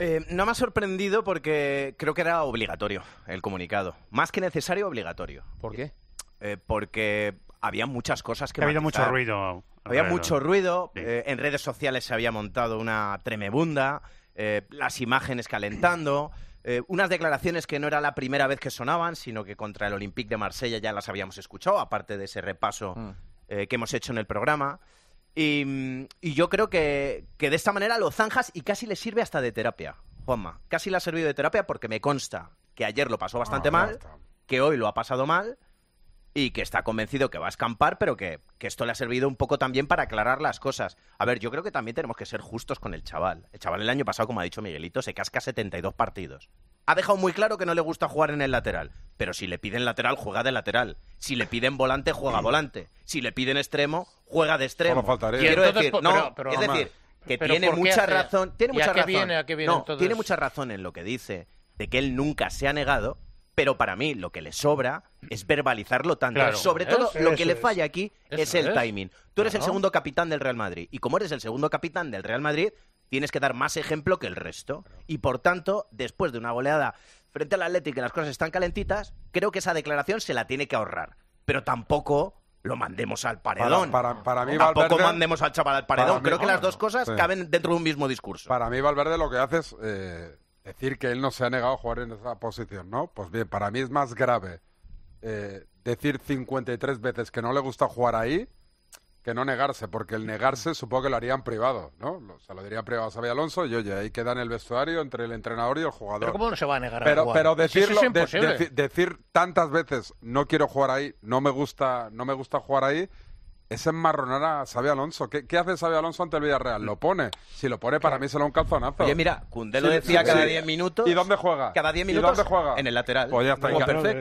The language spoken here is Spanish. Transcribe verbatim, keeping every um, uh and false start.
Eh, no me ha sorprendido porque creo que era obligatorio el comunicado. Más que necesario, obligatorio. ¿Por qué? Eh, porque había muchas cosas que Ha habido matizar. mucho ruido. Había alrededor. mucho ruido. Sí. Eh, en redes sociales se había montado una tremebunda. Eh, las imágenes calentando. Eh, unas declaraciones que no era la primera vez que sonaban, sino que contra el Olympique de Marsella ya las habíamos escuchado, aparte de ese repaso Mm. eh, que hemos hecho en el programa. Y, y yo creo que, que de esta manera lo zanjas y casi le sirve hasta de terapia, Juanma. Casi le ha servido de terapia porque me consta que ayer lo pasó bastante Ah, mal, ya está. que hoy lo ha pasado mal y que está convencido que va a escampar, pero que, que esto le ha servido un poco también para aclarar las cosas. A ver, yo creo que también tenemos que ser justos con el chaval. El chaval el año pasado, como ha dicho Miguelito, se casca setenta y dos partidos. Ha dejado muy claro que no le gusta jugar en el lateral, pero si le piden lateral, juega de lateral. Si le piden volante, juega volante. Si le piden extremo, juega de extremo. Solo faltaría. Quiero Entonces, decir, pero- no, pero- es Normal. decir, que Pero tiene ¿por qué mucha hace? razón, tiene ¿Y a mucha qué razón. viene, a qué viene no, entonces? tiene mucha razón en lo que dice de que él nunca se ha negado, pero para mí lo que le sobra es verbalizarlo tanto. Claro, Sobre todo, eso lo que es. le falla aquí Eso es el es. timing. Tú eres el Claro. segundo capitán del Real Madrid y como eres el segundo capitán del Real Madrid, tienes que dar más ejemplo que el resto. Y por tanto, después de una goleada frente al Atlético y las cosas están calentitas, creo que esa declaración se la tiene que ahorrar. Pero tampoco lo mandemos al paredón. Para, para, para mí, Tampoco Valverde, mandemos al chaval al paredón. mí- Creo que las bueno, dos cosas sí. caben dentro de un mismo discurso. para mí Valverde lo que hace es eh, decir que él no se ha negado a jugar en esa posición, ¿no? Pues bien, para mí es más grave eh, decir cincuenta y tres veces que no le gusta jugar ahí que no negarse, porque el negarse supongo que lo haría en privado, ¿no? Lo- Se lo diría en privado a Xabi Alonso y oye, ahí queda en el vestuario entre el entrenador y el jugador. Pero ¿cómo no se va a negar a Pero, jugar? pero Si eso decirlo, es de- imposible. deci- decir tantas veces no quiero jugar ahí, no me gusta, no me gusta jugar ahí, es enmarronar a Xabi Alonso. ¿Qué, qué hace Xabi Alonso ante el Villarreal? Lo pone. Si lo pone, para mí será un calzonazo. Oye, mira, Koundé lo Sí, decía sí, cada sí. diez minutos. ¿Y dónde juega? Cada diez ¿Y minutos dónde juega? en el lateral. Pues ya está, Juego en ca- perfecto.